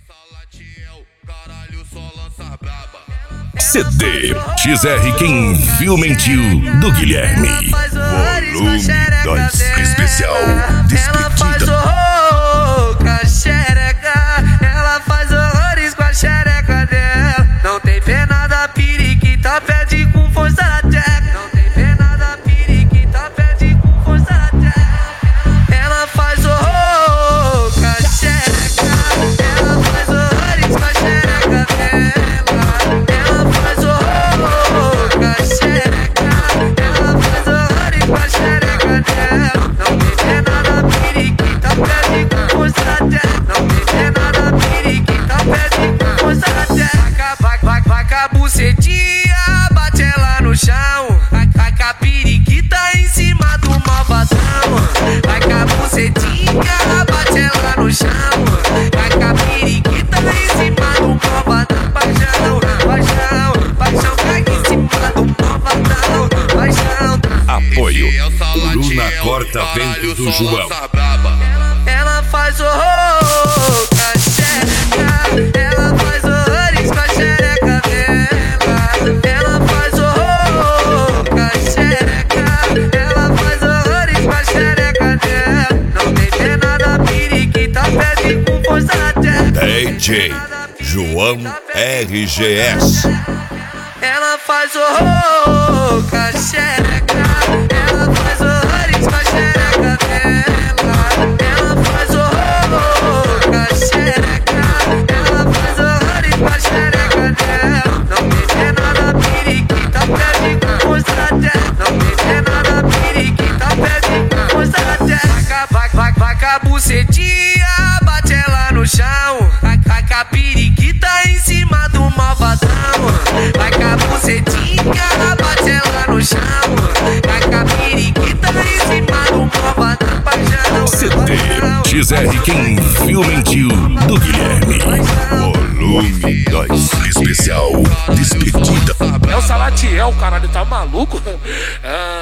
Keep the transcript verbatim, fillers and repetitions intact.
C D X R Quem Viu Mentiu do Guilherme. Volume dois especial Despedida. Ela faz horror com a xereca, ela faz horrores com a xereca dela. Não tem pena da periquita, pede com força na tcheca. Não tem pena da periquita, pede com força na tcheca. Ela faz horror com a xereca, ela faz horrores com a xereca dela. Ela faz horror com a xereca, ela faz horrores com a xereca dela. Não tem pena da periquita, pede com força na tcheca. Não tem pena da periquita, pede com força na tcheca. Vai, vai, vai com a bucetinha, bate ela no chão. Vai, vai com a periquita em cima do malvadão. Vai com a bucetinha, bate ela no chão. Vai com a periquita em cima do malvadão. Paixão, paixão, paixão, cai em cima do malvadão. Paixão. Apoio Bruna Corta Vento do João. Ela faz horror com a xereca, ela faz horrores com a xereca dela. Ela faz horror com a xereca, ela faz horrores com a xereca dela. Não tem pena da periquita, pede com força na tcheca. D J João R G S. Ela faz horror com a xereca, ela faz horrores com a xereca dela. Ela faz horror com a xereca, ela faz horrores com a xereca dela. Não tem pena da periquita, pede com força na tcheca. Não tem pena da periquita, pede com força na tcheca. Vai, vai, vai com a bucetinha, bate ela no chão. Vai, vai com a periquita em cima do malvadão. Vai com a bucetinha, bate ela no chão. Vai com a periquita em cima do malvadão. Paixão, C D X R Quem Viu Mentiu do Guilherme. Volume dois especial Despedida. É o Salatiel, caralho, tá maluco? Ah.